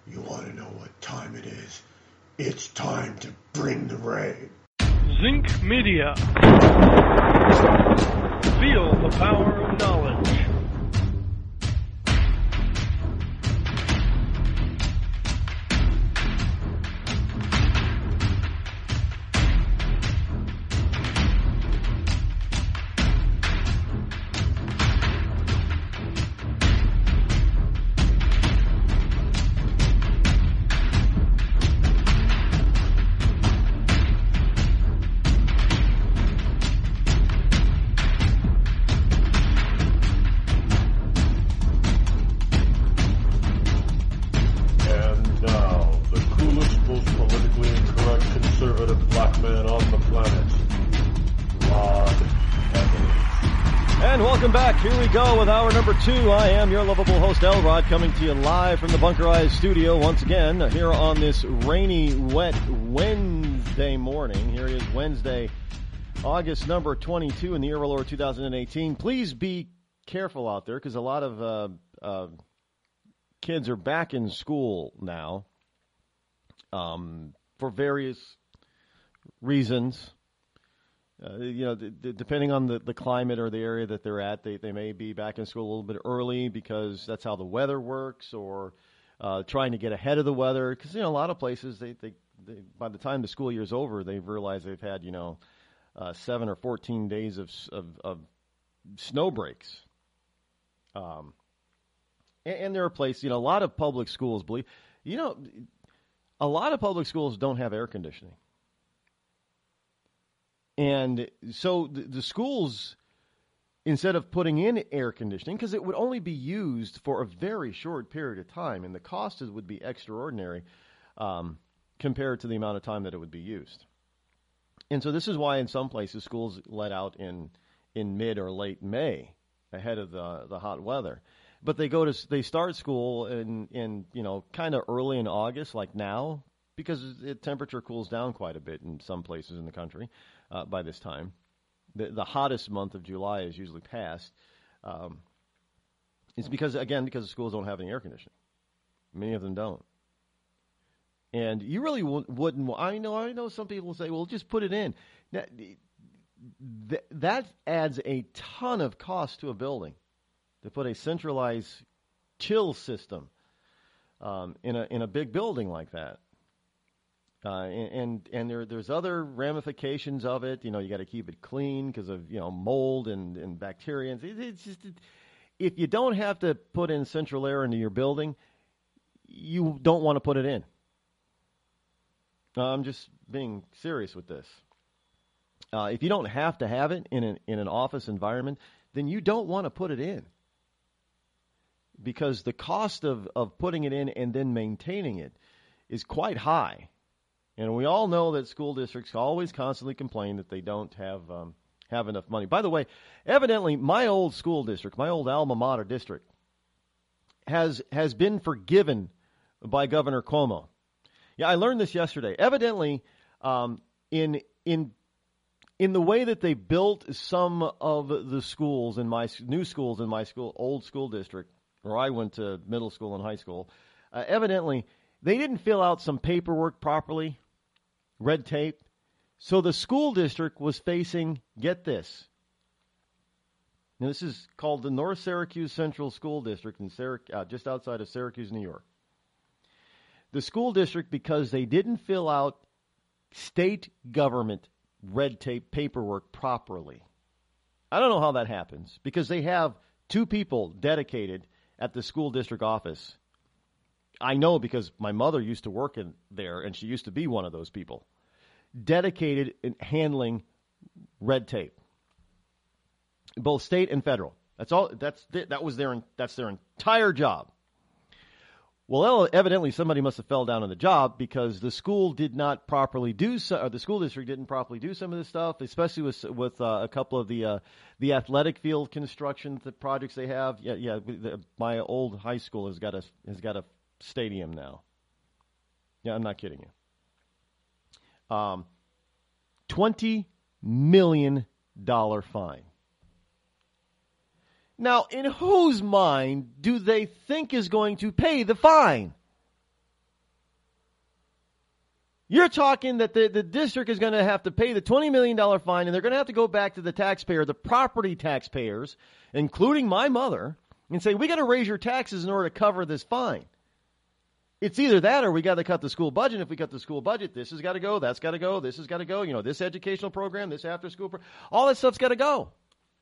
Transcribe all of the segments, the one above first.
You want to know what time it is? It's time to bring the rain. Zinc Media. Feel the power of knowledge. Here we go with hour number 2. I am your lovable host, Elrod, coming to you live from the Bunkerized studio once again here on this rainy, wet Wednesday morning. Here is Wednesday, August number 22 in the year of our Lord 2018. Please be careful out there because a lot of kids are back in school now for various reasons. Depending on the climate or the area that they're at, they may be back in school a little bit early because that's how the weather works, or trying to get ahead of the weather. Because a lot of places, they by the time the school year's over, they've realized they've had 7 or 14 days of snow breaks. And there are places, a lot of public schools a lot of public schools don't have air conditioning. And so the schools, instead of putting in air conditioning, because it would only be used for a very short period of time, and the cost would be extraordinary compared to the amount of time that it would be used. And so this is why in some places schools let out in mid or late May ahead of the hot weather. But they start school in kind of early in August, like now, because the temperature cools down quite a bit in some places in the country. By this time, the hottest month of July is usually past. It's because the schools don't have any air conditioning. Many of them don't. And you really wouldn't. I know some people say, well, just put it in. Now, that adds a ton of cost to a building to put a centralized chill system in a big building like that. And there's other ramifications of it. You got to keep it clean because of mold and bacteria. It's just if you don't have to put in central air into your building, you don't want to put it in. I'm just being serious with this. If you don't have to have it in an office environment, then you don't want to put it in, because the cost of putting it in and then maintaining it is quite high. And we all know that school districts always constantly complain that they don't have enough money. By the way, evidently, my old school district, my old alma mater district, has been forgiven by Governor Cuomo. Yeah, I learned this yesterday. Evidently, in the way that they built some of the schools in my new schools in my old school district, where I went to middle school and high school, evidently they didn't fill out some paperwork properly. Red tape. So the school district was facing, get this. Now this is called the North Syracuse Central School District in just outside of Syracuse, New York. The school district, because they didn't fill out state government red tape paperwork properly. I don't know how that happens, because they have 2 people dedicated at the school district office. I know because my mother used to work in there, and she used to be one of those people, dedicated in handling red tape, both state and federal. That's all. That's their entire job. Well, evidently somebody must have fell down on the job, because the school did not properly do so, or the school district didn't properly do some of this stuff, especially with a couple of the athletic field construction projects they have. My old high school has got a stadium now. Yeah, I'm not kidding you. $20 million fine. Now, in whose mind do they think is going to pay the fine? You're talking that the district is going to have to pay the $20 million fine, and they're going to have to go back to the taxpayer, the property taxpayers, including my mother, and say, we got to raise your taxes in order to cover this fine. It's either that or we got to cut the school budget. If we cut the school budget, this has got to go, that's got to go, this has got to go, this educational program, this after-school program, all that stuff's got to go.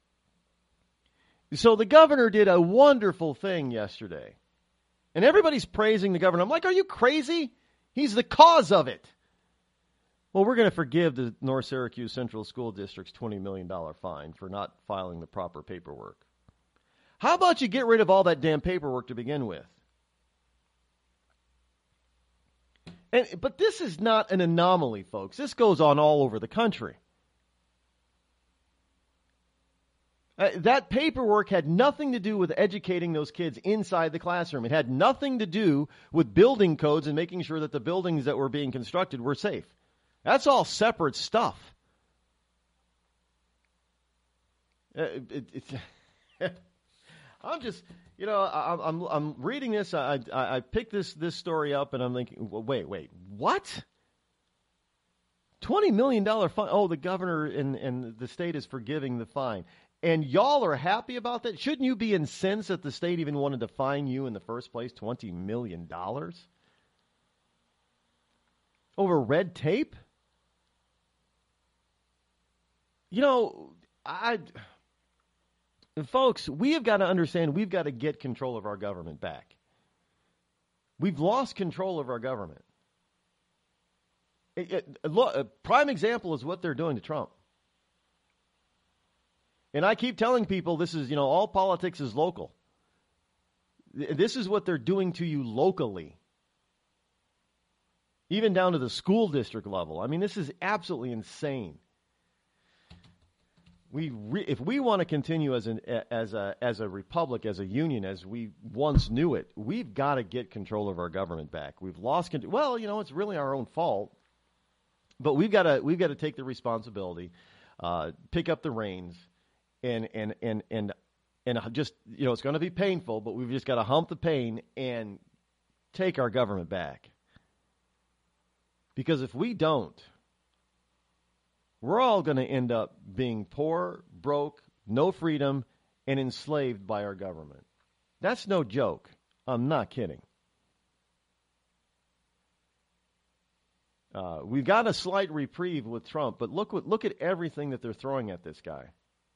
So the governor did a wonderful thing yesterday. And everybody's praising the governor. I'm like, are you crazy? He's the cause of it. Well, we're going to forgive the North Syracuse Central School District's $20 million fine for not filing the proper paperwork. How about you get rid of all that damn paperwork to begin with? But this is not an anomaly, folks. This goes on all over the country. That paperwork had nothing to do with educating those kids inside the classroom. It had nothing to do with building codes and making sure that the buildings that were being constructed were safe. That's all separate stuff. I'm just, I'm reading this. I picked this story up, and I'm thinking, well, wait, what? $20 million fine. Oh, the governor and the state is forgiving the fine. And y'all are happy about that? Shouldn't you be incensed that the state even wanted to fine you in the first place $20 million? Over red tape? Folks, we have got to understand we've got to get control of our government back. We've lost control of our government. Look, a prime example is what they're doing to Trump. And I keep telling people this is, all politics is local. This is what they're doing to you locally. Even down to the school district level. I mean, this is absolutely insane. If we want to continue as a republic, as a union, as we once knew it, we've got to get control of our government back. We've lost control. Well, it's really our own fault, but we've got to take the responsibility, pick up the reins, and just it's going to be painful, but we've just got to hump the pain and take our government back. Because if we don't, we're all going to end up being poor, broke, no freedom, and enslaved by our government. That's no joke. I'm not kidding. We've got a slight reprieve with Trump, but look at everything that they're throwing at this guy.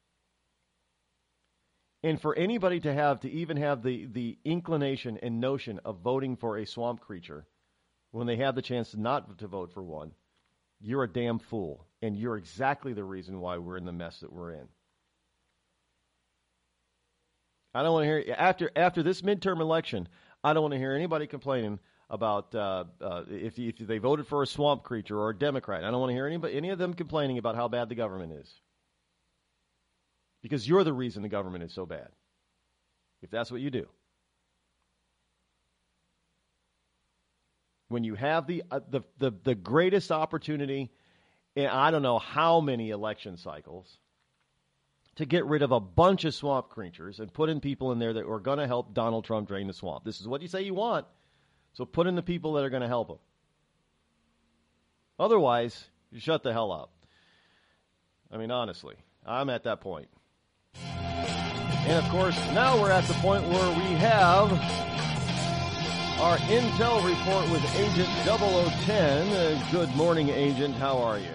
And for anybody to even have the inclination and notion of voting for a swamp creature when they have the chance not to vote for one, you're a damn fool. And you're exactly the reason why we're in the mess that we're in. I don't want to hear, after this midterm election, I don't want to hear anybody complaining about if they voted for a swamp creature or a Democrat. I don't want to hear any of them complaining about how bad the government is. Because you're the reason the government is so bad. If that's what you do. When you have the greatest opportunity in I don't know how many election cycles to get rid of a bunch of swamp creatures and put in people in there that are going to help Donald Trump drain the swamp. This is what you say you want, so put in the people that are going to help him. Otherwise, you shut the hell up. I mean, honestly, I'm at that point. And, of course, now we're at the point where we have our intel report with Agent 0010. Good morning, Agent. How are you?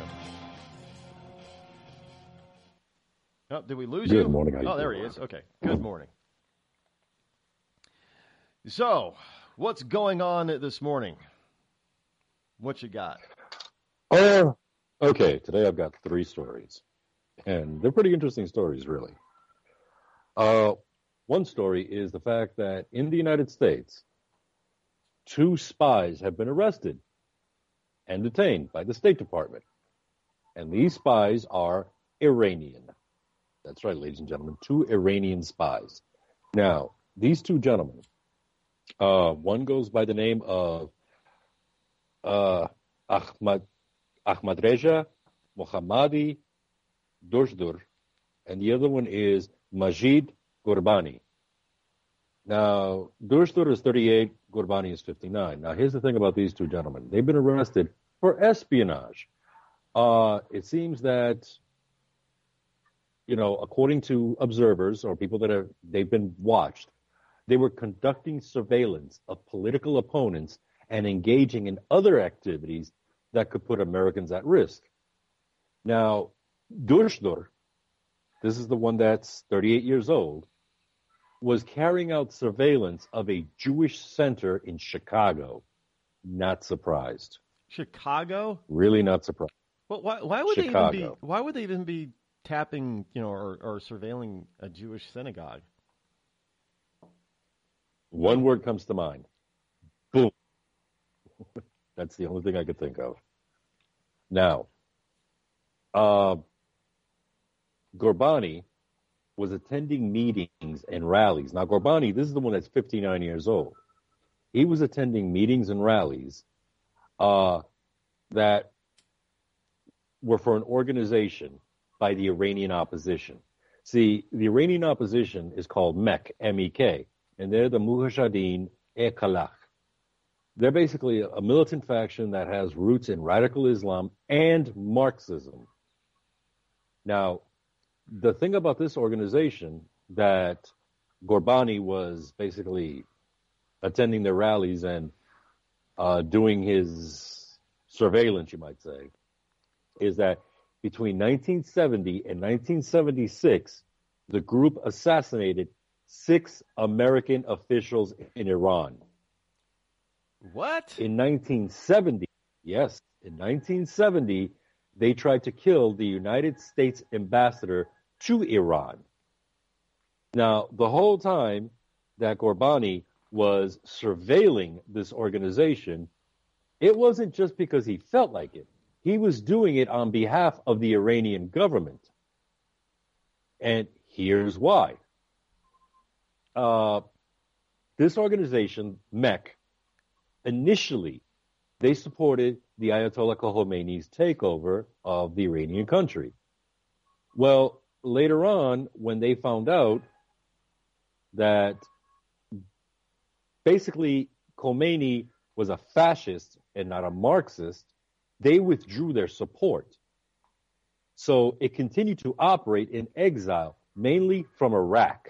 Oh, did we lose you? Good morning. Oh, there he is. Okay. Good morning. So, what's going on this morning? What you got? Okay. Today I've got 3 stories. And they're pretty interesting stories, really. One story is the fact that in the United States, 2 spies have been arrested and detained by the State Department. And these spies are Iranian. That's right, ladies and gentlemen, 2 Iranian spies. Now, these 2 gentlemen, one goes by the name of Ahmadreza Mohammadi Doshdur, and the other one is Majid Gurbani. Now, Doshdur is 38, Gurbani is 59. Now, here's the thing about these 2 gentlemen. They've been arrested for espionage. It seems that, according to observers or people they've been watched, they were conducting surveillance of political opponents and engaging in other activities that could put Americans at risk. Now, Dushdur, this is the one that's 38 years old, was carrying out surveillance of a Jewish center in Chicago. Not surprised. Chicago? Really not surprised. Well, why would Chicago. Why would they even be tapping, or surveilling a Jewish synagogue? One word comes to mind. Boom. That's the only thing I could think of. Now, Ghorbrani was attending meetings and rallies. Now, Ghorbrani, this is the one that's 59 years old. He was attending meetings and rallies that were for an organization by the Iranian opposition. See, the Iranian opposition is called MEK, M-E-K, and they're the Mujahideen-e-Khalq. They're basically a militant faction that has roots in radical Islam and Marxism. Now, the thing about this organization that Ghorbrani was basically attending their rallies and doing his surveillance, you might say, is that between 1970 and 1976, the group assassinated 6 American officials in Iran. What? In 1970, yes, in 1970, they tried to kill the United States ambassador to Iran. Now, the whole time that Ghorbrani was surveilling this organization, it wasn't just because he felt like it. He was doing it on behalf of the Iranian government. And here's why. This organization, MEK, initially, they supported the Ayatollah Khomeini's takeover of the Iranian country. Well, later on, when they found out that basically Khomeini was a fascist and not a Marxist, they withdrew their support. So it continued to operate in exile, mainly from Iraq,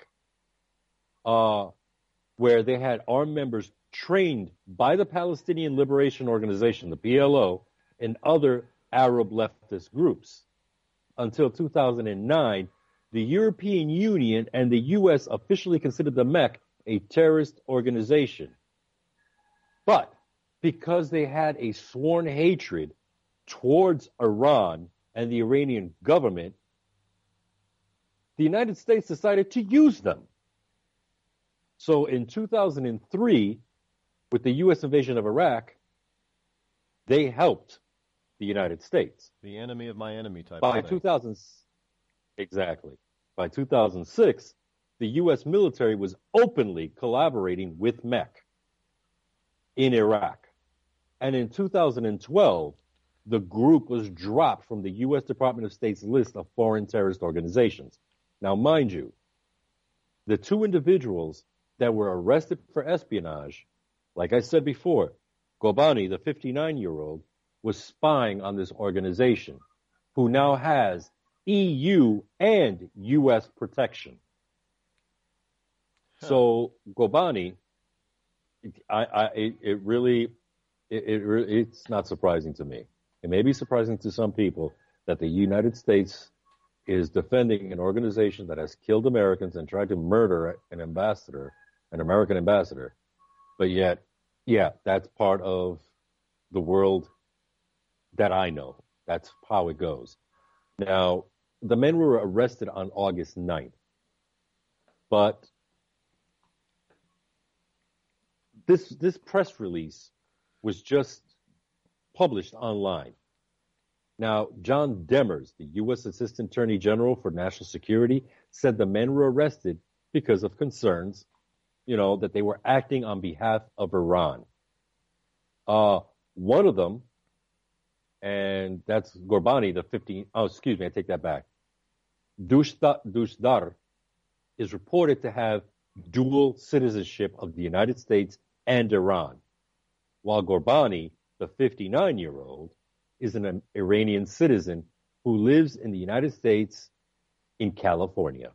where they had armed members trained by the Palestinian Liberation Organization, the PLO, and other Arab leftist groups. Until 2009, the European Union and the U.S. officially considered the MEK a terrorist organization. But because they had a sworn hatred towards Iran and the Iranian government, the United States decided to use them. So in 2003, with the U.S. invasion of Iraq, they helped the United States. The enemy of my enemy type By of thing. 2000, exactly. By 2006, the U.S. military was openly collaborating with MEK in Iraq. And in 2012, the group was dropped from the U.S. Department of State's list of foreign terrorist organizations. Now, mind you, the 2 individuals that were arrested for espionage, like I said before, Ghorbrani, the 59-year-old, was spying on this organization, who now has EU and U.S. protection. Huh. So Ghorbrani, it's not surprising to me. It may be surprising to some people that the United States is defending an organization that has killed Americans and tried to murder an American ambassador. But yet, yeah, that's part of the world that I know. That's how it goes. Now, the men were arrested on August 9th. But this press release was just published online. Now, John Demers, the U.S. Assistant Attorney General for National Security, said the men were arrested because of concerns, that they were acting on behalf of Iran. One of them, and that's Ghorbrani, I take that back. Dushdar is reported to have dual citizenship of the United States and Iran, while Ghorbrani the 59-year-old, is an Iranian citizen who lives in the United States in California.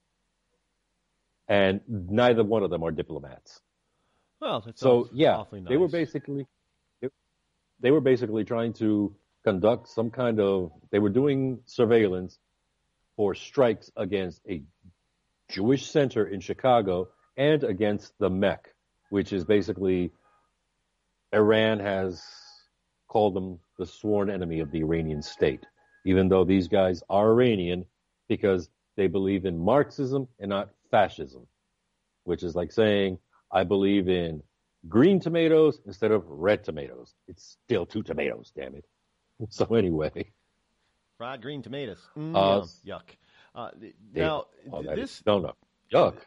And neither one of them are diplomats. Well, that's so yeah, awfully nice. They were basically trying to conduct some kind of, they were doing surveillance for strikes against a Jewish center in Chicago and against the Mecca, which is basically, Iran has called them the sworn enemy of the Iranian state, even though these guys are Iranian because they believe in Marxism and not fascism, which is like saying, I believe in green tomatoes instead of red tomatoes. It's still 2 tomatoes, damn it. So anyway. Fried green tomatoes. Yuck. Now, this... No. Yuck.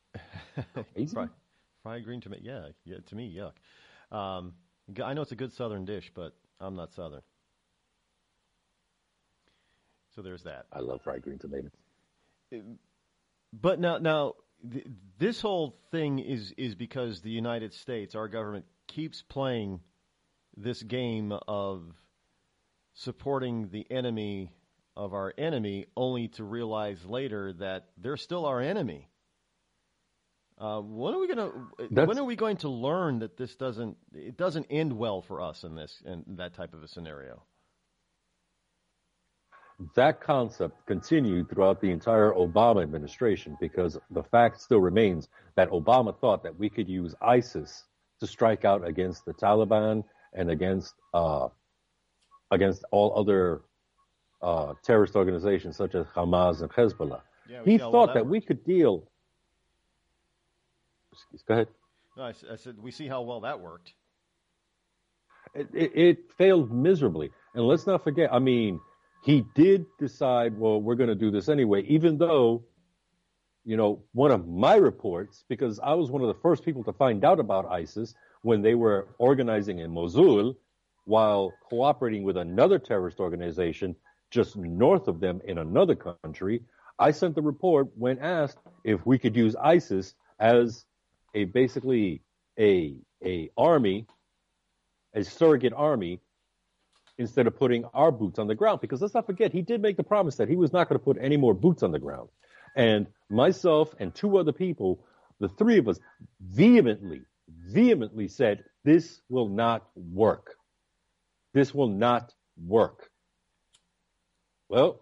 Fried green tomato. Yeah, to me, yuck. I know it's a good Southern dish, but I'm not Southern. So there's that. I love fried green tomatoes. But now this whole thing is because the United States, our government, keeps playing this game of supporting the enemy of our enemy, only to realize later that they're still our enemy. When are we going to learn that this doesn't end well for us in that type of a scenario? That concept continued throughout the entire Obama administration because the fact still remains that Obama thought that we could use ISIS to strike out against the Taliban and against all other terrorist organizations such as Hamas and Hezbollah. Yeah, he thought that we could deal. Go ahead. No, I said we see how well that worked. It failed miserably. And let's not forget, he did decide, well, we're going to do this anyway, even though, one of my reports, because I was one of the first people to find out about ISIS when they were organizing in Mosul while cooperating with another terrorist organization just north of them in another country. I sent the report when asked if we could use ISIS as basically a army, a surrogate army, instead of putting our boots on the ground. Because let's not forget, he did make the promise that he was not going to put any more boots on the ground. And myself and 2 other people, the 3 of us, vehemently said, this will not work. This will not work. Well,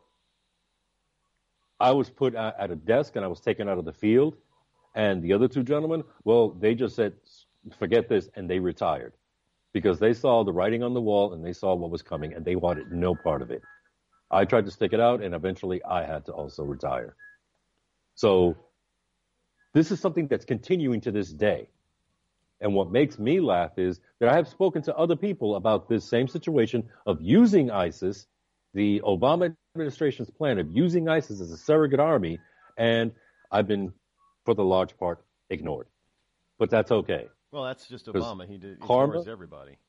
I was put at a desk and I was taken out of the field. And the other 2 gentlemen, well, they just said, forget this, and they retired. Because they saw the writing on the wall and they saw what was coming and they wanted no part of it. I tried to stick it out and eventually I had to also retire. So this is something that's continuing to this day. And what makes me laugh is that I have spoken to other people about this same situation of using ISIS, the Obama administration's plan of using ISIS as a surrogate army, and I've been, for the large part, ignored. But that's okay. Well, that's just Obama. He ignores everybody.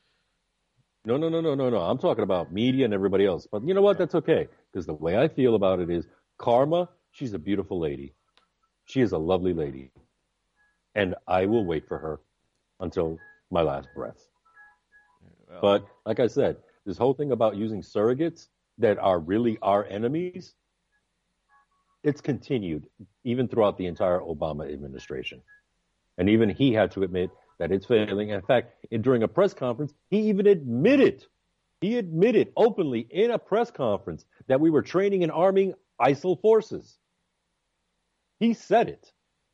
No. I'm talking about media and everybody else. But you know what? That's okay. Because the way I feel about it is Karma, she's a beautiful lady. She is a lovely lady. And I will wait for her until my last breath. Well, but like I said, this whole thing about using surrogates that are really our enemies, it's continued even throughout the entire Obama administration. And even he had to admit that it's failing. In fact, during a press conference, he even admitted openly in a press conference that we were training and arming ISIL forces. He said it.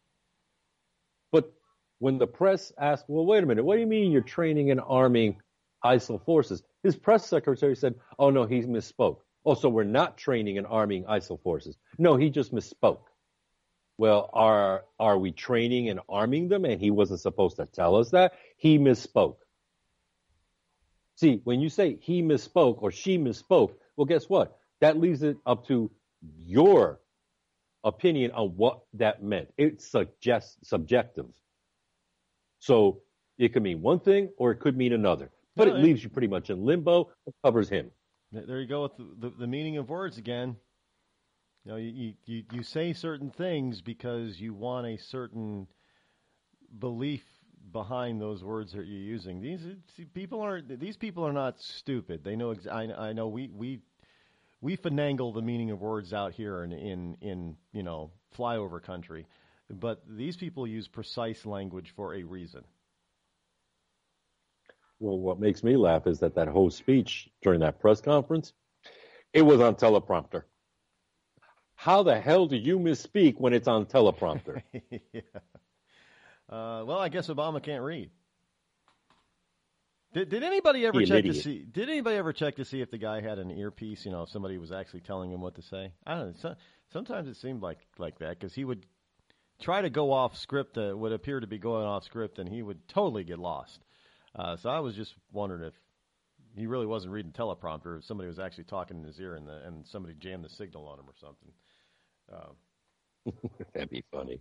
But when the press asked, well, wait a minute, what do you mean you're training and arming ISIL forces? His press secretary said, oh, no, he misspoke. Oh, so we're not training and arming ISIL forces. No, he just misspoke. Well, are we training and arming them? And he wasn't supposed to tell us that. He misspoke. See, when you say he misspoke or she misspoke, well, guess what? That leaves it up to your opinion on what that meant. It's subjective. So it could mean one thing or it could mean another. But it leaves you pretty much in limbo. It covers him. There you go with the meaning of words again. You say certain things because you want a certain belief behind those words that you're using. These people are not stupid. They know. I know we finagle the meaning of words out here in flyover country, but these people use precise language for a reason. Well, what makes me laugh is that whole speech during that press conference, it was on teleprompter. How the hell do you misspeak when it's on teleprompter? Yeah. Well, I guess Obama can't read. Did anybody ever check to see? Did anybody ever check to see if the guy had an earpiece? If somebody was actually telling him what to say. I don't know. Sometimes it seemed like that because he would try to go off script, would appear to be going off script, and he would totally get lost. So I was just wondering if he really wasn't reading teleprompter, if somebody was actually talking in his ear and somebody jammed the signal on him or something. That'd be funny.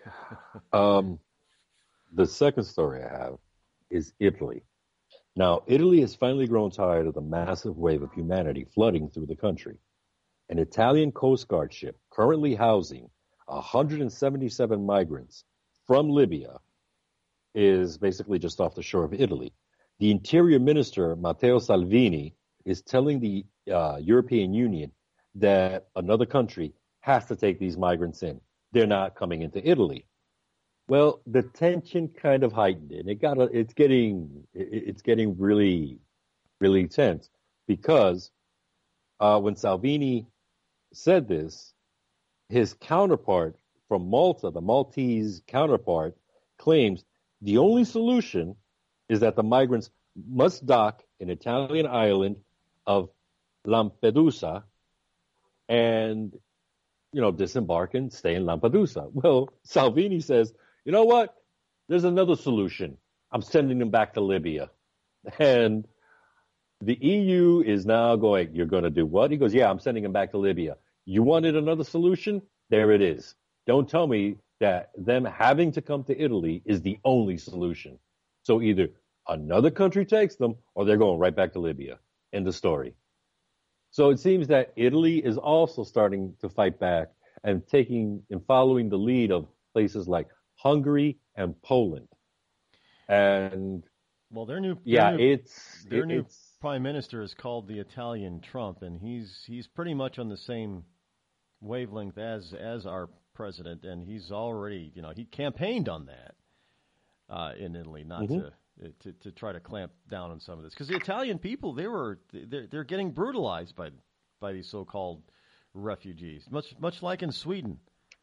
The second story I have is Italy. Now, Italy has finally grown tired of the massive wave of humanity flooding through the country. An Italian Coast Guard ship currently housing 177 migrants from Libya is basically just off the shore of Italy. The Interior Minister, Matteo Salvini, is telling the European Union that another country has to take these migrants in. They're not coming into Italy. Well, the tension kind of heightened, and it's getting really, really tense because when Salvini said this, his counterpart from Malta, the Maltese counterpart, claims the only solution is that the migrants must dock in Italian island of Lampedusa and, disembark and stay in Lampedusa. Well, Salvini says, you know what? There's another solution. I'm sending them back to Libya. And the EU is now going, you're going to do what? He goes, yeah, I'm sending them back to Libya. You wanted another solution? There it is. Don't tell me that them having to come to Italy is the only solution. So either another country takes them or they're going right back to Libya. End of story. So it seems that Italy is also starting to fight back and following the lead of places like Hungary and Poland. And well, their new prime minister is called the Italian Trump, and he's pretty much on the same wavelength as our president, and he's already, he campaigned on that in Italy, not to try to clamp down on some of this, because the Italian people they're getting brutalized by these so-called refugees, much like in Sweden.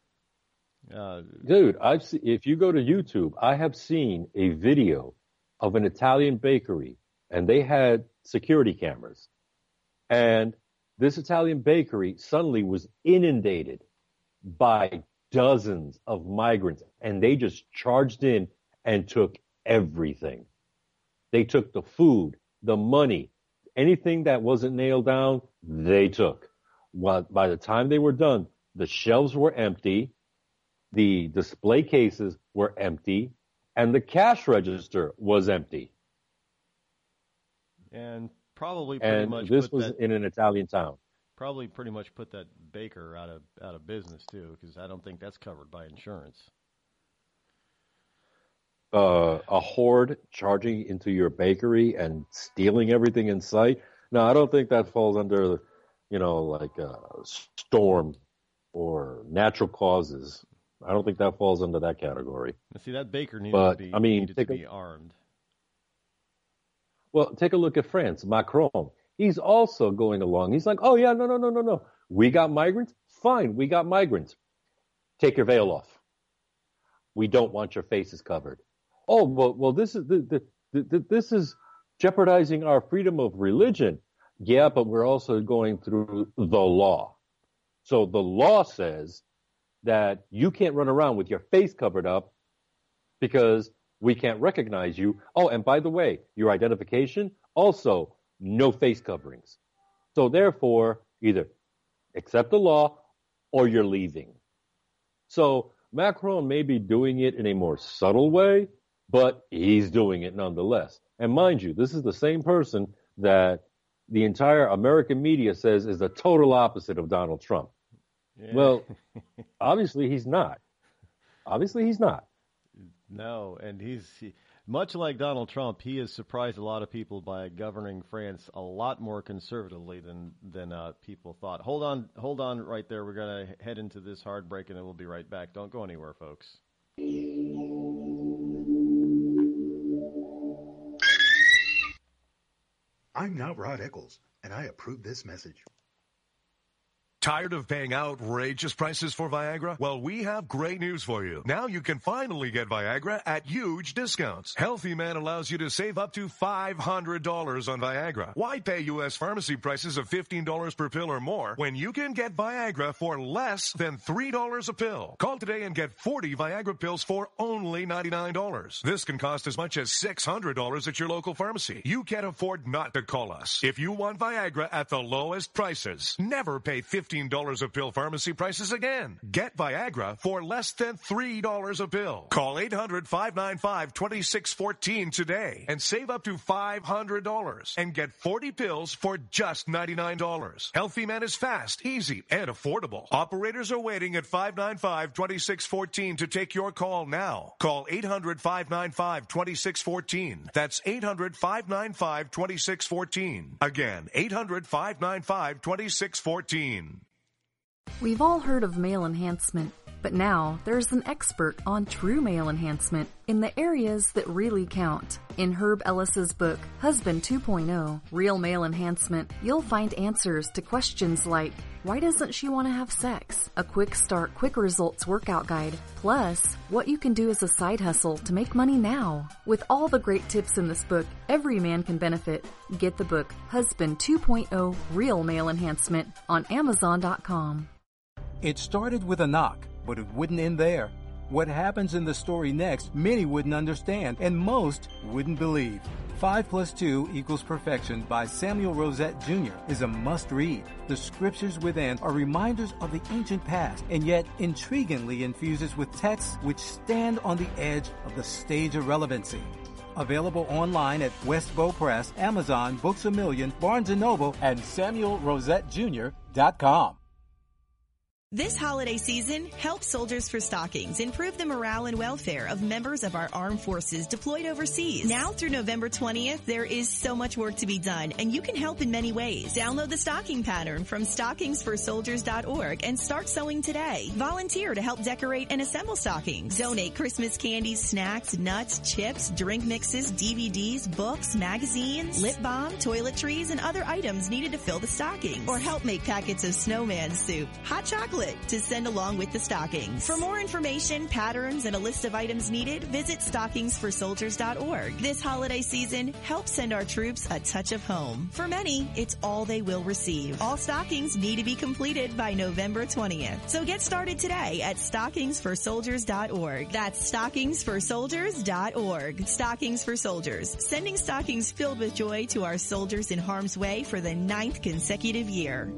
Dude, if you go to YouTube, I have seen a video of an Italian bakery, and they had security cameras, and this Italian bakery suddenly was inundated by dozens of migrants, and they just charged in and took everything. They took the food, the money, anything that wasn't nailed down, they took. By the time they were done, the shelves were empty, the display cases were empty, and the cash register was empty. And probably pretty much this was in an Italian town. Probably pretty much put that baker out of business too, because I don't think that's covered by insurance. A horde charging into your bakery and stealing everything in sight. No, I don't think that falls under, like a storm or natural causes. I don't think that falls under that category. See, that baker needed to be armed. Well, take a look at France. Macron. He's also going along. He's like, oh, yeah, no. We got migrants? Fine, we got migrants. Take your veil off. We don't want your faces covered. Oh, well, this is jeopardizing our freedom of religion. Yeah, but we're also going through the law. So the law says that you can't run around with your face covered up because we can't recognize you. Oh, and by the way, your identification, also no face coverings. So therefore, either accept the law or you're leaving. So Macron may be doing it in a more subtle way, but he's doing it nonetheless. And mind you, this is the same person that the entire American media says is the total opposite of Donald Trump. Yeah. Well, obviously he's not. No, and much like Donald Trump, he has surprised a lot of people by governing France a lot more conservatively than people thought. Hold on right there. We're going to head into this hard break, and then we'll be right back. Don't go anywhere, folks. I'm not Rod Eccles, and I approve this message. Tired of paying outrageous prices for Viagra? Well, we have great news for you. Now you can finally get Viagra at huge discounts. Healthy Man allows you to save up to $500 on Viagra. Why pay U.S. pharmacy prices of $15 per pill or more when you can get Viagra for less than $3 a pill? Call today and get 40 Viagra pills for only $99. This can cost as much as $600 at your local pharmacy. You can't afford not to call us. If you want Viagra at the lowest prices, never pay $15 a pill pharmacy prices again. Get Viagra for less than $3 a pill. Call 800-595-2614 today and save up to $500 and get 40 pills for just $99. Healthy Man is fast, easy, and affordable. Operators are waiting at 595-2614 to take your call now. Call 800-595-2614. That's 800-595-2614. Again, 800-595-2614. We've all heard of male enhancement, but now there's an expert on true male enhancement in the areas that really count. In Herb Ellis's book, Husband 2.0, Real Male Enhancement, you'll find answers to questions like, why doesn't she want to have sex? A quick start, quick results workout guide. Plus, what you can do as a side hustle to make money now. With all the great tips in this book, every man can benefit. Get the book, Husband 2.0, Real Male Enhancement, on Amazon.com. It started with a knock, but it wouldn't end there. What happens in the story next, many wouldn't understand, and most wouldn't believe. 5 + 2 = Perfection by Samuel Rosette Jr. is a must-read. The scriptures within are reminders of the ancient past, and yet intriguingly infuses with texts which stand on the edge of the stage of relevancy. Available online at Westbow Press, Amazon, Books A Million, Barnes & Noble, and SamuelRosetteJr.com. This holiday season, help Soldiers for Stockings improve the morale and welfare of members of our armed forces deployed overseas. Now through November 20th, there is so much work to be done, and you can help in many ways. Download the stocking pattern from stockingsforsoldiers.org and start sewing today. Volunteer to help decorate and assemble stockings. Donate Christmas candies, snacks, nuts, chips, drink mixes, DVDs, books, magazines, lip balm, toiletries, and other items needed to fill the stockings. Or help make packets of snowman soup, hot chocolate, to send along with the stockings. For more information, patterns, and a list of items needed, visit stockingsforsoldiers.org. This holiday season, help send our troops a touch of home. For many, it's all they will receive. All stockings need to be completed by November 20th. So get started today at stockingsforsoldiers.org. That's stockingsforsoldiers.org. Stockings for Soldiers, sending stockings filled with joy to our soldiers in harm's way for the 9th consecutive year.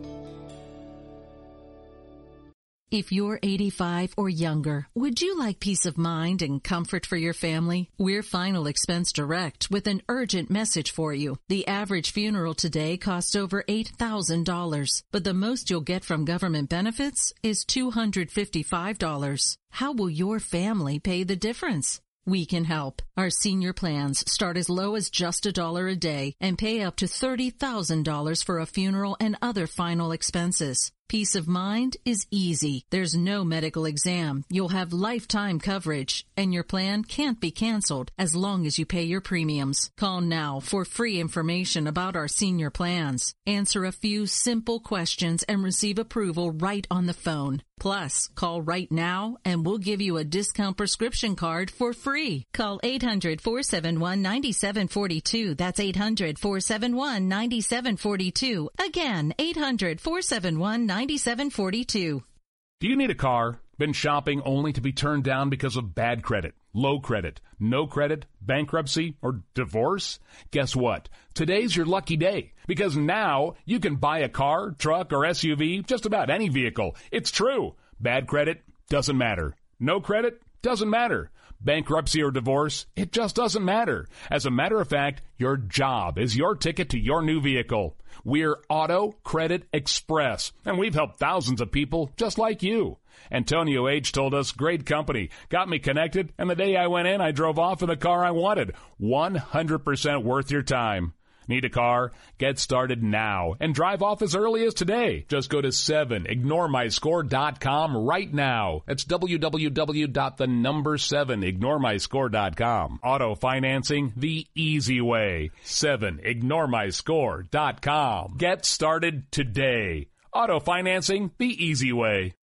If you're 85 or younger, would you like peace of mind and comfort for your family? We're Final Expense Direct with an urgent message for you. The average funeral today costs over $8,000, but the most you'll get from government benefits is $255. How will your family pay the difference? We can help. Our senior plans start as low as just $1 a day and pay up to $30,000 for a funeral and other final expenses. Peace of mind is easy. There's no medical exam. You'll have lifetime coverage, and your plan can't be canceled as long as you pay your premiums. Call now for free information about our senior plans. Answer a few simple questions and receive approval right on the phone. Plus, call right now and we'll give you a discount prescription card for free. Call 800-471-9742. That's 800-471-9742. Again, 800-471-9742. Do you need a car? Been shopping only to be turned down because of bad credit, low credit, no credit, bankruptcy, or divorce? Guess what? Today's your lucky day, because now you can buy a car, truck, or SUV, just about any vehicle. It's true. Bad credit doesn't matter. No credit doesn't matter. bankruptcy, or divorce, it just doesn't matter. As a matter of fact, your job is your ticket to your new vehicle. We're Auto Credit Express, and we've helped thousands of people just like you. Antonio H. told us, great company, got me connected, and the day I went in, I drove off in the car I wanted. 100% worth your time. Need a car? Get started now and drive off as early as today. Just go to 7ignoremyscore.com right now. That's www.7ignoremyscore.com. Auto financing the easy way. 7ignoremyscore.com. Get started today. Auto financing the easy way.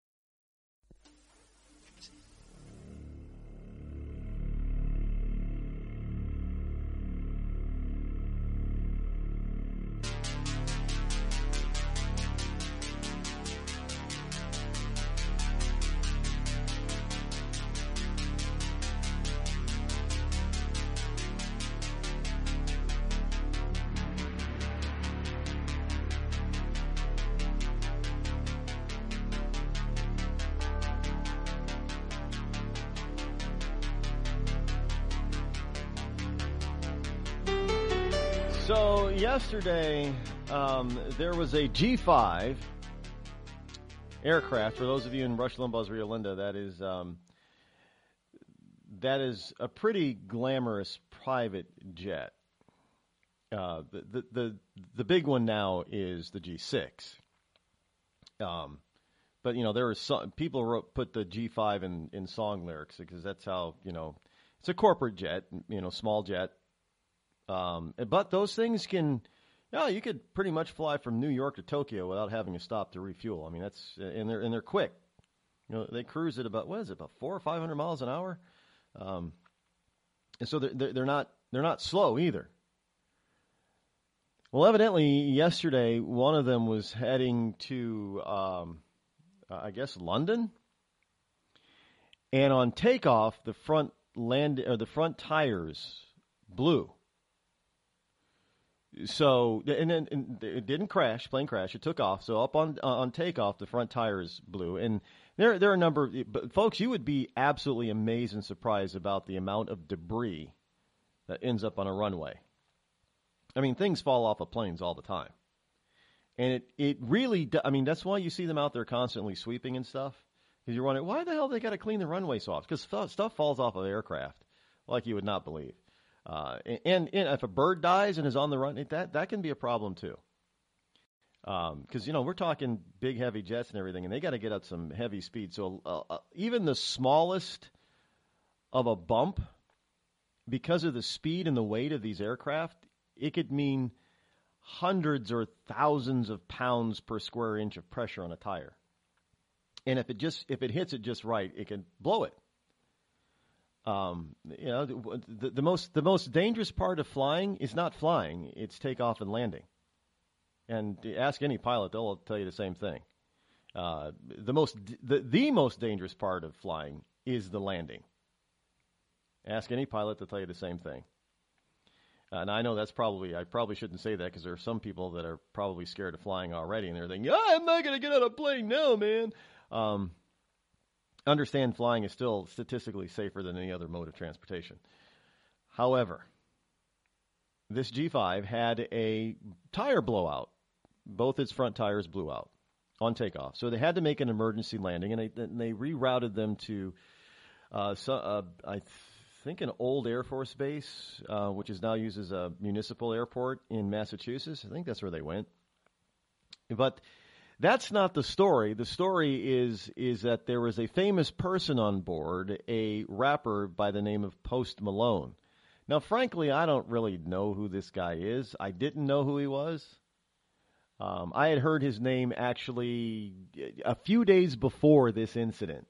So yesterday, there was a G5 aircraft. For those of you in Rush Limbaugh's Rio Linda, that is a pretty glamorous private jet. The big one now is the G6. But you know, there are some people put the G5 in song lyrics because that's how, you know, it's a corporate jet, you know, small jet. But those things can, you could pretty much fly from New York to Tokyo without having to stop to refuel. I mean, and they're quick. You know, they cruise at about 400 or 500 miles an hour, and so they're not slow either. Well, evidently yesterday one of them was heading to, I guess, London, and on takeoff the front tires blew. So, and it didn't crash, plane crash. It took off. So up on takeoff, the front tires blew. And there are a number, but folks, you would be absolutely amazed and surprised about the amount of debris that ends up on a runway. I mean, things fall off of planes all the time. And it really, I mean, that's why you see them out there constantly sweeping and stuff. Because you're wondering, why the hell they got to clean the runway so often? Because stuff falls off of aircraft like you would not believe. And if a bird dies and is on the run, that can be a problem too. Because, you know, we're talking big, heavy jets and everything, and they got to get up some heavy speed. So even the smallest of a bump, because of the speed and the weight of these aircraft, it could mean hundreds or thousands of pounds per square inch of pressure on a tire. And if it hits it just right, it can blow it. You know, the most dangerous part of flying is not flying; it's takeoff and landing. And ask any pilot; they'll tell you the same thing. The most dangerous part of flying is the landing. Ask any pilot; they'll tell you the same thing. And I know I probably shouldn't say that because there are some people that are probably scared of flying already, and they're thinking, I'm not going to get on a plane now, man. Understand flying is still statistically safer than any other mode of transportation. However, this G5 had a tire blowout. Both its front tires blew out on takeoff. So they had to make an emergency landing, and they rerouted them to, I think, an old Air Force base, which is now used as a municipal airport in Massachusetts. I think that's where they went. But that's not the story. The story is that there was a famous person on board, a rapper by the name of Post Malone. Now, frankly, I don't really know who this guy is. I didn't know who he was. I had heard his name actually a few days before this incident.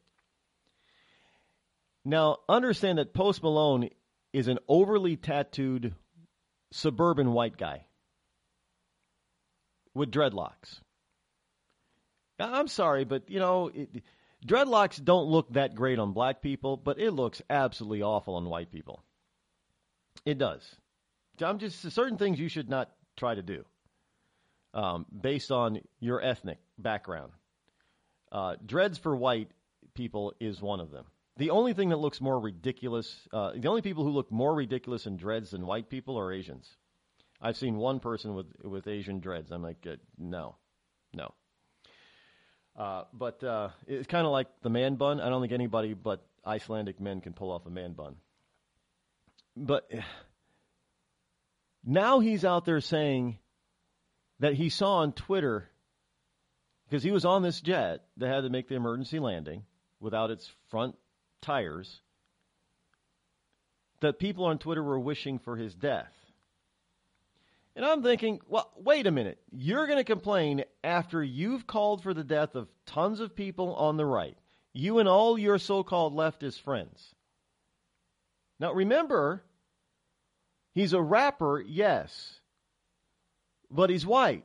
Now, understand that Post Malone is an overly tattooed suburban white guy with dreadlocks. I'm sorry, but, you know, dreadlocks don't look that great on black people, but it looks absolutely awful on white people. It does. Certain things you should not try to do based on your ethnic background. Dreads for white people is one of them. The only thing that looks more ridiculous, the only people who look more ridiculous in dreads than white people are Asians. I've seen one person with Asian dreads. I'm like, no. But it's kind of like the man bun. I don't think anybody but Icelandic men can pull off a man bun. But now he's out there saying that he saw on Twitter, because he was on this jet that had to make the emergency landing without its front tires, that people on Twitter were wishing for his death. And I'm thinking, well, wait a minute. You're going to complain after you've called for the death of tons of people on the right, you and all your so-called leftist friends. Now, remember, he's a rapper, yes, but he's white.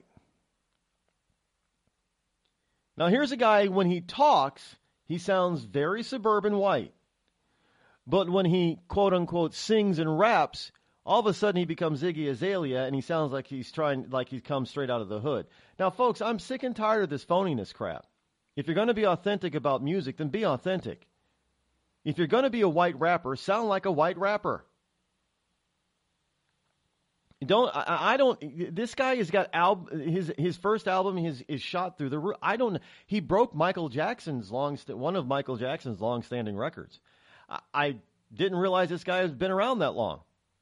Now, here's a guy, when he talks, he sounds very suburban white. But when he, quote-unquote, sings and raps, all of a sudden he becomes Iggy Azalea, and he sounds like he's come straight out of the hood. Now, folks, I'm sick and tired of this phoniness crap. If you're going to be authentic about music, then be authentic. If you're going to be a white rapper, sound like a white rapper. This guy has got his first album is shot through the roof. He broke Michael Jackson's one of Michael Jackson's long-standing records. I didn't realize this guy has been around that long.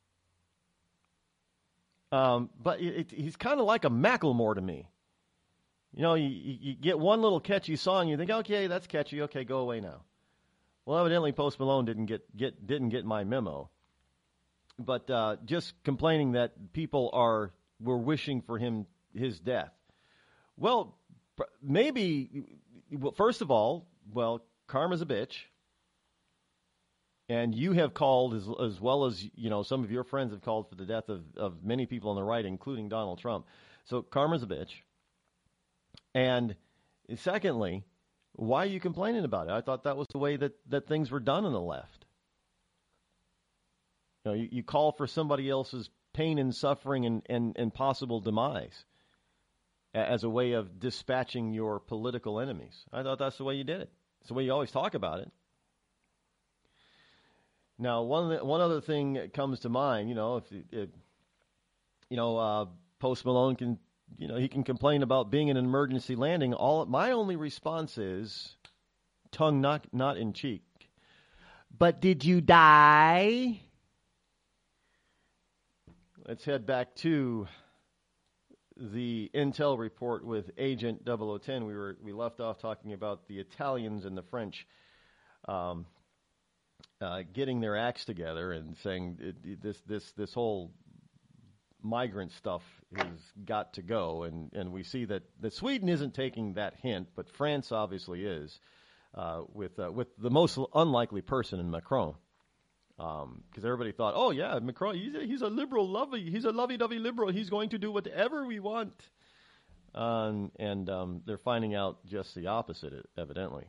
But he's kind of like a Macklemore to me. You know, you get one little catchy song, you think, okay, that's catchy, okay, go away now. Well, evidently Post Malone didn't get my memo. But just complaining that people were wishing for his death. Well, maybe, first of all, karma's a bitch. And you have called, as well as, some of your friends have called for the death of many people on the right, including Donald Trump. So karma's a bitch. And secondly, why are you complaining about it? I thought that was the way that things were done on the left. You call for somebody else's pain and suffering and possible demise as a way of dispatching your political enemies. I thought that's the way you did it. It's the way you always talk about it. Now, one other thing that comes to mind, Post Malone can, he can complain about being in an emergency landing. My only response is tongue not in cheek. But did you die? Let's head back to the intel report with Agent 0010. We left off talking about the Italians and the French getting their acts together and saying this whole migrant stuff has got to go, and we see that Sweden isn't taking that hint, but France obviously is, with the most unlikely person in Macron, because everybody thought, oh yeah, Macron, he's a liberal, he's a lovey-dovey liberal, he's going to do whatever we want, and they're finding out just the opposite, evidently.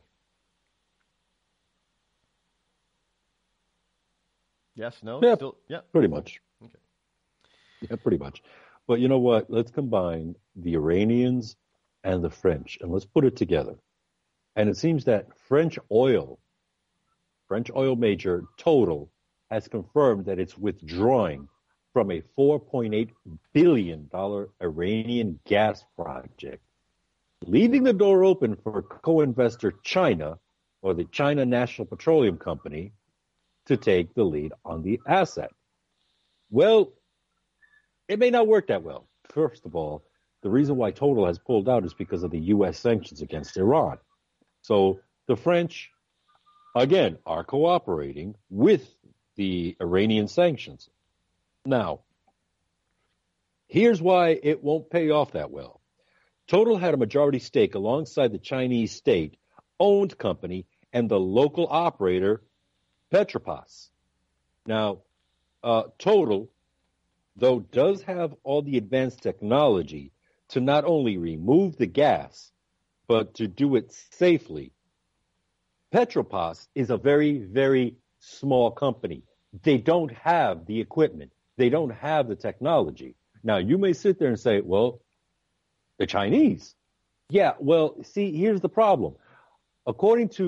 Yes, no? Yeah, Still, yeah. Pretty much. Okay. Yeah, pretty much. But you know what? Let's combine the Iranians and the French, and let's put it together. And it seems that French oil major Total has confirmed that it's withdrawing from a $4.8 billion Iranian gas project, leaving the door open for co-investor China, or the China National Petroleum Company, to take the lead on the asset. Well, it may not work that well. First of all, the reason why Total has pulled out is because of the U.S. sanctions against Iran. So the French, again, are cooperating with the Iranian sanctions. Now, here's why it won't pay off that well. Total had a majority stake alongside the Chinese state-owned company and the local operator, Petropas. Now, Total, though, does have all the advanced technology to not only remove the gas, but to do it safely. Petropas is a very, very small company. They don't have the equipment. They don't have the technology. Now, you may sit there and say, well, the Chinese. Yeah, well, see, here's the problem. According to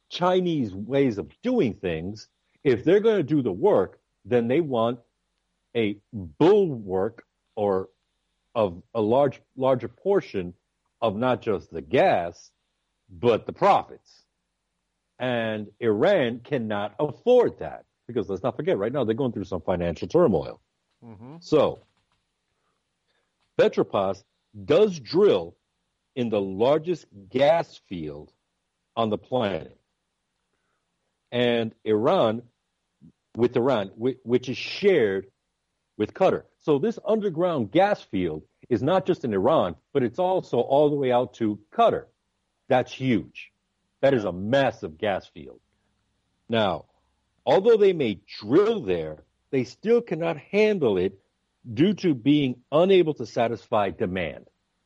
Chinese ways of doing things, if they're going to do the work, then they want a bulwark or of a larger portion of not just the gas, but the profits. And Iran cannot afford that because let's not forget, right now they're going through some financial turmoil. Mm-hmm. So Petropas does drill in the largest gas field on the planet. And Iran, which is shared with Qatar. So this underground gas field is not just in Iran, but it's also all the way out to Qatar. That's huge. That is a massive gas field. Now, although they may drill there, they still cannot handle it due to being unable to satisfy demand.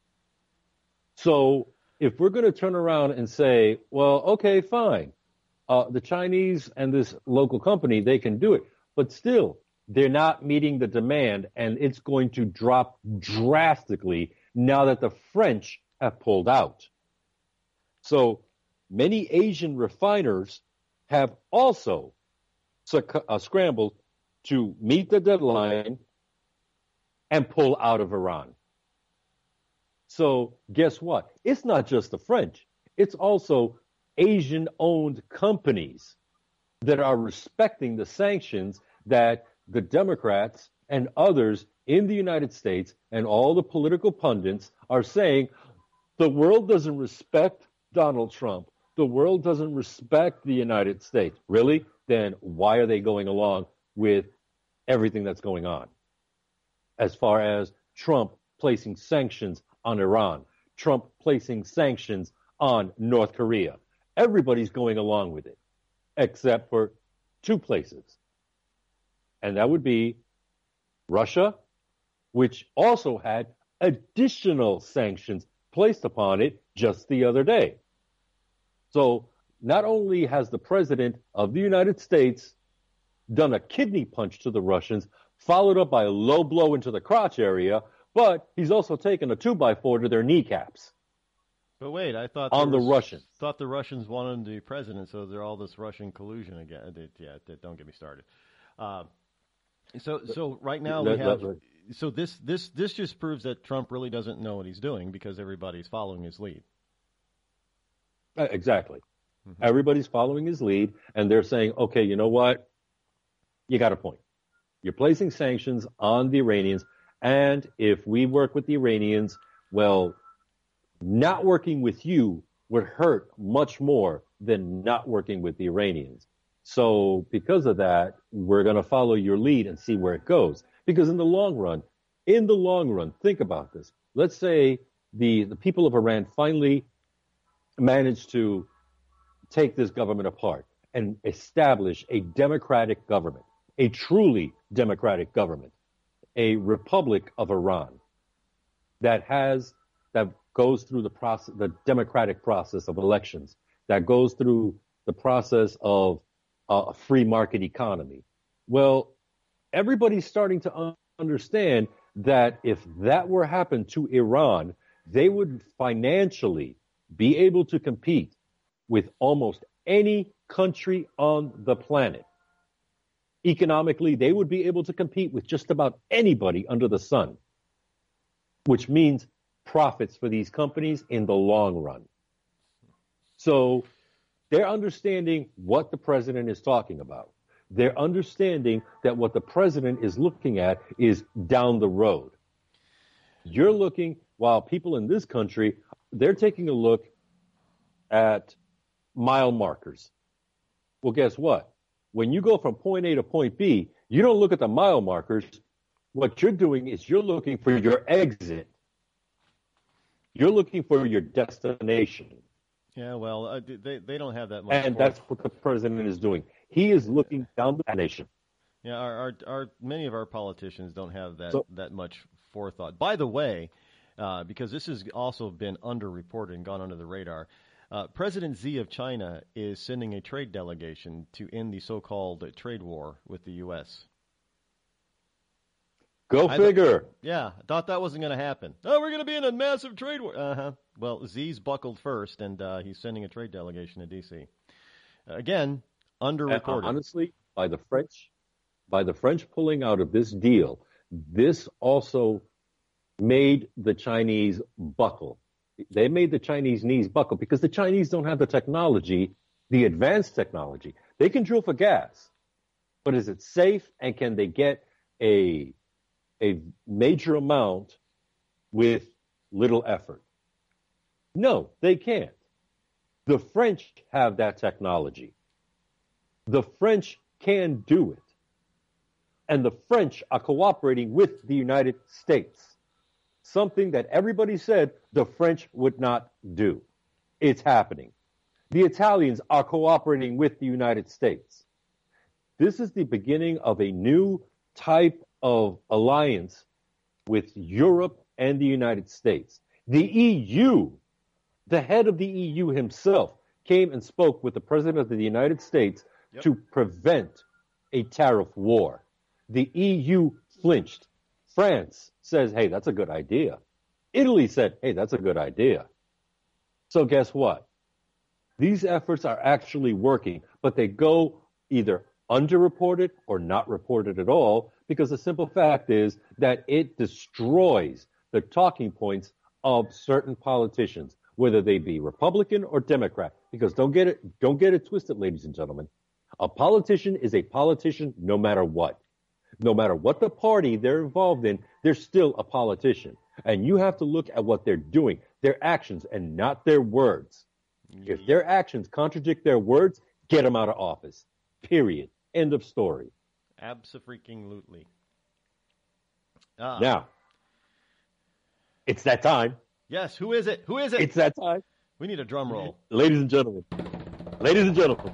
So if we're going to turn around and say, well, okay, fine, the Chinese and this local company, they can do it, but still, they're not meeting the demand, and it's going to drop drastically now that the French have pulled out. So many Asian refiners have also scrambled to meet the deadline and pull out of Iran. So guess what? It's not just the French. It's also Asian-owned companies that are respecting the sanctions that the Democrats and others in the United States and all the political pundits are saying the world doesn't respect Donald Trump. The world doesn't respect the United States. Really? Then why are they going along with everything that's going on? As far as Trump placing sanctions on Iran, Trump placing sanctions on North Korea, everybody's going along with it, except for two places. And that would be Russia, which also had additional sanctions placed upon it just the other day. So not only has the president of the United States done a kidney punch to the Russians, followed up by a low blow into the crotch area, but he's also taken a 2x4 to their kneecaps. But wait, I thought the Russians. Thought the Russians wanted him to be president, so there's all this Russian collusion again. Don't get me started. So right now we have. So this just proves that Trump really doesn't know what he's doing because everybody's following his lead. Exactly. Mm-hmm. Everybody's following his lead, and they're saying, okay, you know what? You got a point. You're placing sanctions on the Iranians, and if we work with the Iranians, well, not working with you would hurt much more than not working with the Iranians. So because of that, we're going to follow your lead and see where it goes. Because in the long run, think about this. Let's say the people of Iran finally manage to take this government apart and establish a democratic government, a truly democratic government, a republic of Iran that goes through the democratic process of elections, that goes through the process of a free market economy. Well, everybody's starting to understand that if that were happen to Iran, they would financially be able to compete with almost any country on the planet. Economically, they would be able to compete with just about anybody under the sun, which means profits for these companies in the long run. So they're understanding what the president is talking about. They're understanding that what the president is looking at is down the road. You're looking, while people in this country, they're taking a look at mile markers. Well, guess what? When you go from point A to point B, you don't look at the mile markers. What you're doing is you're looking for your exit. You're looking for your destination. Yeah, well, they don't have that much. And that's what the president is doing. He is looking down the nation. Yeah, our many of our politicians don't have that much forethought. By the way, because this has also been underreported and gone under the radar, President Xi of China is sending a trade delegation to end the so-called trade war with the U.S. Go figure. I thought that wasn't going to happen. Oh, we're going to be in a massive trade war. Well, Xi's buckled first, and he's sending a trade delegation to D.C. Again, under-recorded. Honestly, by the French pulling out of this deal, this also made the Chinese buckle. They made the Chinese knees buckle because the Chinese don't have the technology, the advanced technology. They can drill for gas, but is it safe, and can they get a major amount with little effort? No, they can't. The French have that technology. The French can do it. And the French are cooperating with the United States. Something that everybody said the French would not do. It's happening. The Italians are cooperating with the United States. This is the beginning of a new type of alliance with Europe and the United States. The EU, the head of the EU himself, came and spoke with the President of the United States to prevent a tariff war. The EU flinched. France says, hey, that's a good idea. Italy said, hey, that's a good idea. So guess what? These efforts are actually working, but they go either underreported or not reported at all, because the simple fact is that it destroys the talking points of certain politicians, whether they be Republican or Democrat. Because don't get it twisted, ladies and gentlemen. A politician is a politician no matter what. No matter what the party they're involved in, they're still a politician. And you have to look at what they're doing, their actions, and not their words. If their actions contradict their words, get them out of office. Period. End of story. Abso-freaking-lutely. Now, it's that time. Yes, who is it? Who is it? It's that time. We need a drum roll. Ladies and gentlemen. Ladies and gentlemen.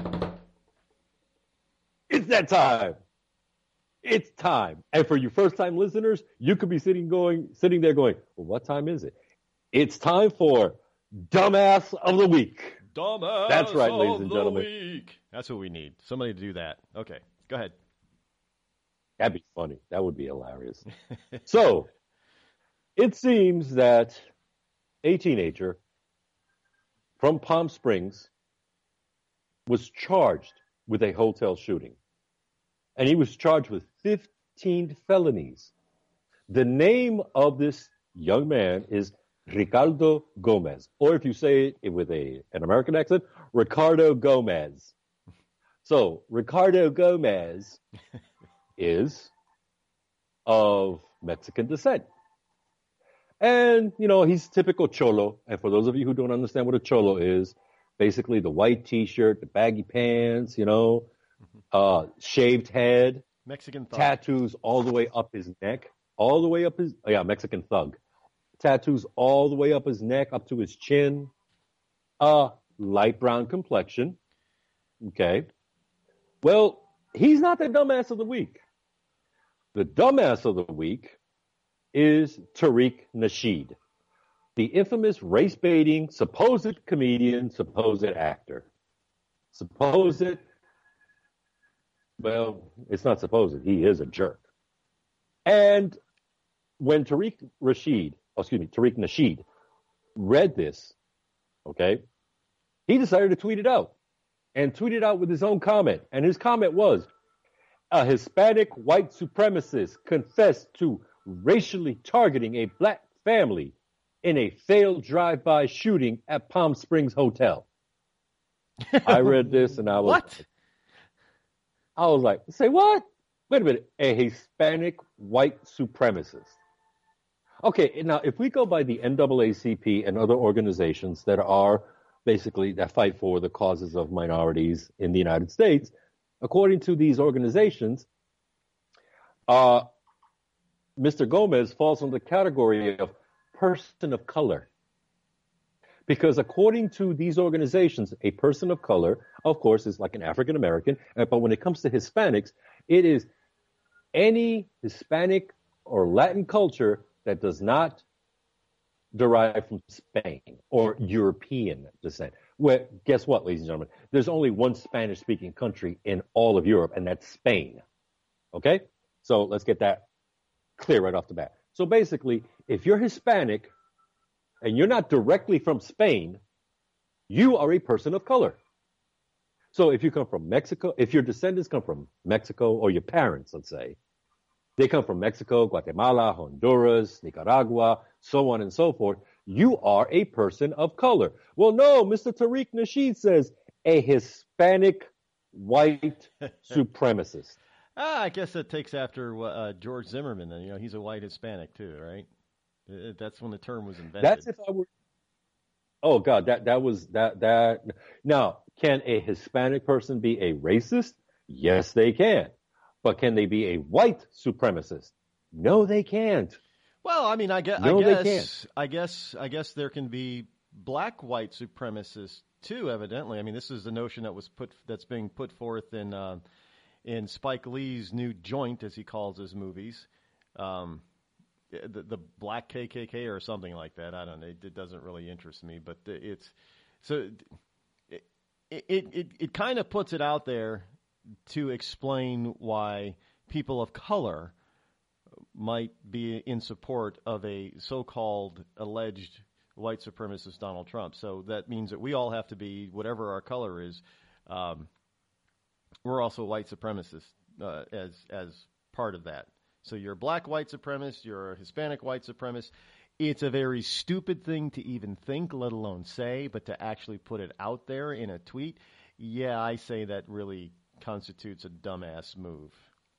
It's that time. It's time. And for you first-time listeners, you could be sitting there going, well, what time is it? It's time for Dumbass of the Week. Dumbass That's right, ladies and gentlemen. Week. That's what we need. Somebody to do that. Okay, go ahead. That'd be funny. That would be hilarious. So, it seems that a teenager from Palm Springs was charged with a hotel shooting. And he was charged with 15 felonies. The name of this young man is Ricardo Gomez, or if you say it with an American accent, Ricardo Gomez. So, Ricardo Gomez is of Mexican descent. And, he's typical cholo. And for those of you who don't understand what a cholo is, basically the white T-shirt, the baggy pants, shaved head, Mexican thug. Tattoos all the way up his neck, Mexican thug. Tattoos all the way up his neck, up to his chin, light brown complexion. Okay. Well, he's not the dumbass of the week. The dumbass of the week is Tariq Nasheed, the infamous race-baiting, supposed comedian, supposed actor. Well, it's not supposed. He is a jerk. And when Tariq Nasheed read this, okay, he decided to tweet it out. And tweeted out with his own comment. And his comment was, a Hispanic white supremacist confessed to racially targeting a black family in a failed drive-by shooting at Palm Springs Hotel. I read this and I was like, say what? Wait a minute. A Hispanic white supremacist. Okay, now if we go by the NAACP and other organizations that fight for the causes of minorities in the United States, according to these organizations, Mr. Gomez falls under the category of person of color. Because according to these organizations, a person of color, of course, is like an African American. But when it comes to Hispanics, it is any Hispanic or Latin culture that does not derive from Spain or European descent. Well, guess what, ladies and gentlemen? There's only one Spanish-speaking country in all of Europe, and that's Spain. Okay? So let's get that clear right off the bat. So basically, if you're Hispanic and you're not directly from Spain, you are a person of color. So if you come from Mexico, if your descendants come from Mexico, or your parents, let's say, they come from Mexico, Guatemala, Honduras, Nicaragua, so on and so forth, you are a person of color. Well, no, Mr. Tariq Nasheed says a Hispanic white supremacist. I guess that takes after George Zimmerman. And, he's a white Hispanic too, right? That's when the term was invented. That's if I were. Oh God, that was that. Now, can a Hispanic person be a racist? Yes, they can. But can they be a white supremacist? No, they can't. Well, I mean, I guess there can be black white supremacists too. Evidently, I mean, this is the notion that's being put forth in Spike Lee's new joint, as he calls his movies, the Black KKK or something like that. I don't know. It doesn't really interest me, but it kind of puts it out there to explain why people of color might be in support of a so-called alleged white supremacist Donald Trump. So that means that we all have to be, whatever our color is, we're also white supremacists as part of that. So you're a black white supremacist, you're a Hispanic white supremacist. It's a very stupid thing to even think, let alone say, but to actually put it out there in a tweet, yeah, I say that really constitutes a dumbass move.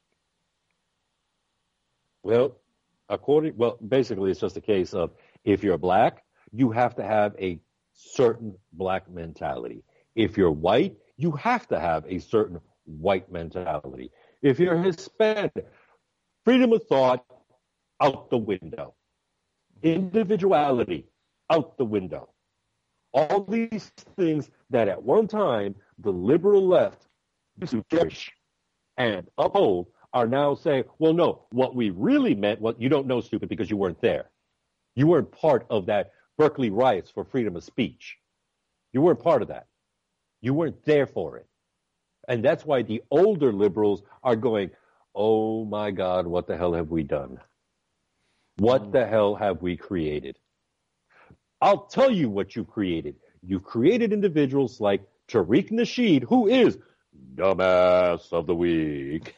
Well, basically it's just a case of if you're black, you have to have a certain black mentality. If you're white, you have to have a certain white mentality. If you're Hispanic, freedom of thought, out the window. Individuality, out the window. All these things that at one time the liberal left used to cherish and uphold are now saying, well, no, what we really meant, you don't know, stupid, because you weren't there. You weren't part of that Berkeley riots for freedom of speech. You weren't part of that. You weren't there for it. And that's why the older liberals are going, oh my God, what the hell have we done? What the hell have we created? I'll tell you what you created. You've created individuals like Tariq Nasheed, who is dumbass of the week.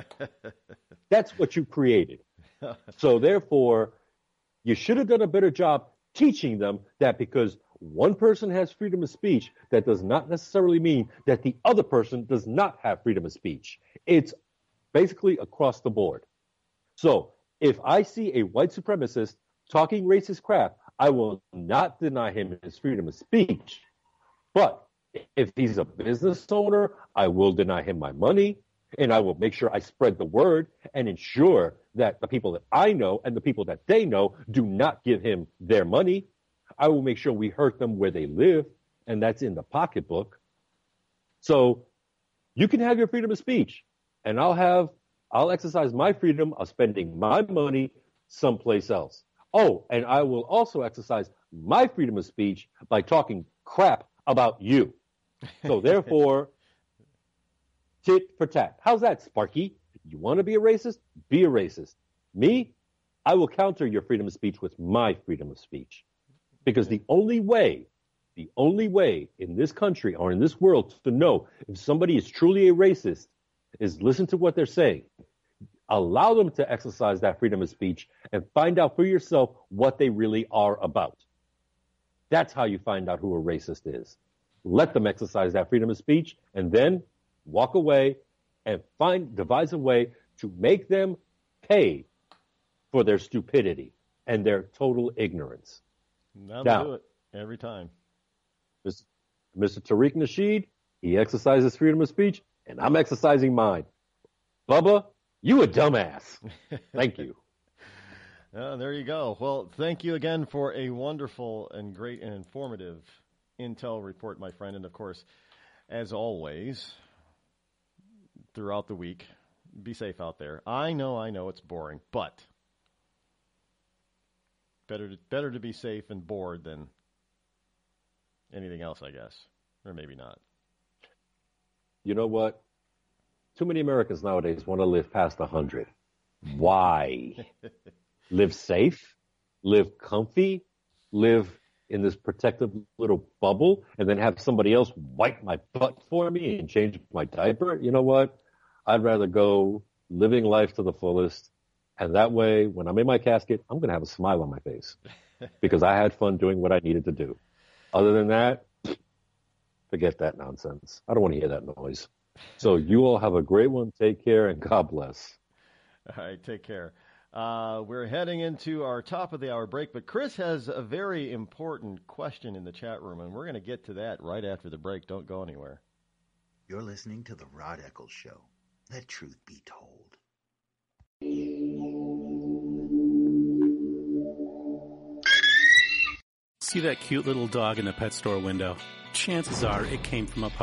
That's what you created. So therefore, you should have done a better job teaching them that because one person has freedom of speech, that does not necessarily mean that the other person does not have freedom of speech. It's basically across the board. So if I see a white supremacist talking racist crap, I will not deny him his freedom of speech. But if he's a business owner, I will deny him my money, and I will make sure I spread the word and ensure that the people that I know and the people that they know do not give him their money. I will make sure we hurt them where they live, and that's in the pocketbook. So you can have your freedom of speech, and I'll exercise my freedom of spending my money someplace else. Oh, and I will also exercise my freedom of speech by talking crap about you. So therefore, tit for tat. How's that, Sparky? You want to be a racist? Be a racist. Me? I will counter your freedom of speech with my freedom of speech. Because the only way in this country or in this world to know if somebody is truly a racist is listen to what they're saying. Allow them to exercise that freedom of speech and find out for yourself what they really are about. That's how you find out who a racist is. Let them exercise that freedom of speech and then walk away and devise a way to make them pay for their stupidity and their total ignorance. That'll do it every time. Mr. Tariq Nasheed, he exercises freedom of speech, and I'm exercising mine. Bubba, you a dumbass. Thank you. There you go. Well, thank you again for a wonderful and great and informative intel report, my friend. And, of course, as always, throughout the week, be safe out there. I know it's boring, but better to be safe and bored than anything else, I guess. Or maybe not. You know what? Too many Americans nowadays want to live past 100. Why? Live safe, live comfy, live in this protective little bubble and then have somebody else wipe my butt for me and change my diaper. You know what? I'd rather go living life to the fullest. And that way, when I'm in my casket, I'm going to have a smile on my face because I had fun doing what I needed to do. Other than that, forget that nonsense. I don't want to hear that noise. So you all have a great one. Take care and God bless. All right, take care. We're heading into our top of the hour break, but Chris has a very important question in the chat room, and we're going to get to that right after the break. Don't go anywhere. You're listening to The Rod Eccles Show. Let truth be told. See that cute little dog in the pet store window? Chances are it came from a